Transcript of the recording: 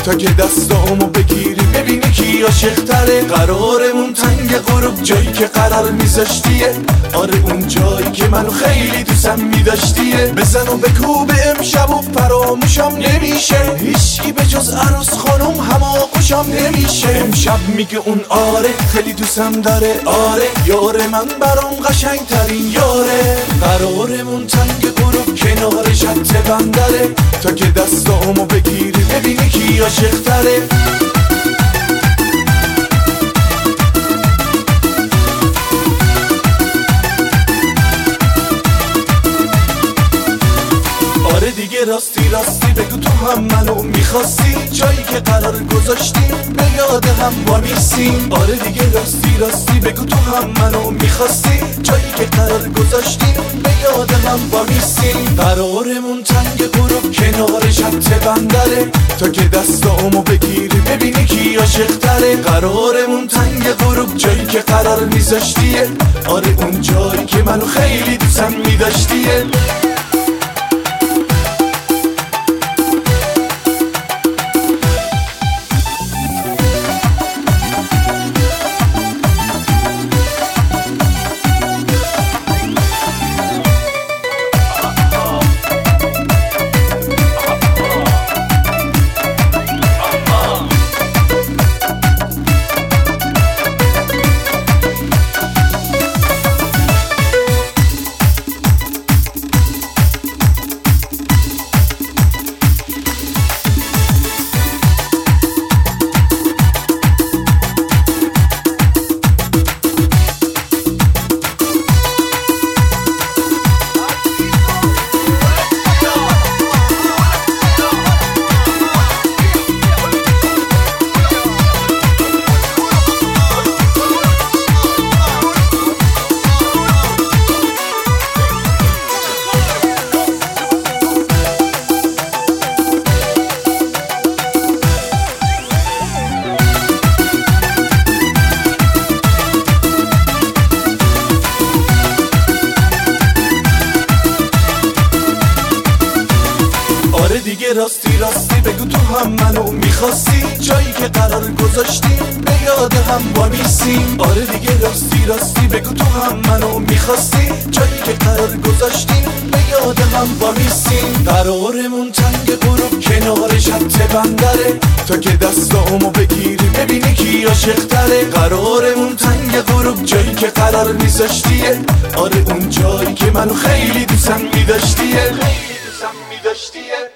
تا که دستامو بگیری ببینی کی عاشق‌تره. قرارمون تنگ غروب، جایی که قرار میذاشتیه. آره اون جایی که منو خیلی دوستم میداشتیه. بزن و بکوب امشب و فراموشم نمیشه. هیچکی به جز عروس خانم هماغوشم نمیشه. امشب میگه اون آره خیلی دوستم داره. آره یاره من برام قشنگ ترین یاره. قرارمون تنگ غروب کنار شط بندره. تا که دستامو بگیری ببینی کی عاشق‌تره. آره دیگه راستی راستی بگو تو هم منو میخواستی. جایی که قرار گذاشتیم به یاد هم وامیستیم. آره دیگه راستی راستی بگو تو هم منو میخواستی. جایی که قرار گذاشتیم به یاد هم وامیستیم. قرارمون تنگ غروب کنار شط بندره. تا که دستامو بگیری ببینی کی عاشق‌تره. قرارمون تنگ غروب، جایی که قرار میذاشتیه. آره اون جایی که منو خیلی دوستم میداشتیه. دیگه راستی راستی بگو تو هم منو میخواستی. جایی که قرار گذاشتیم به یاد هم وامیستیم. آره دیگه راستی راستی بگو تو هم منو میخواستی. جایی که قرار گذاشتیم به یاد هم وامیستیم. قرارمون تنگ غروب کنار شط بندره. تا که دستامو بگیری ببینی کی عاشق‌تره. قرارمون تنگ غروب، جایی که قرار میذاشتیه. آره اون جایی که منو خیلی دوستم میداشتیه. خیلی دوستم میداشتیه.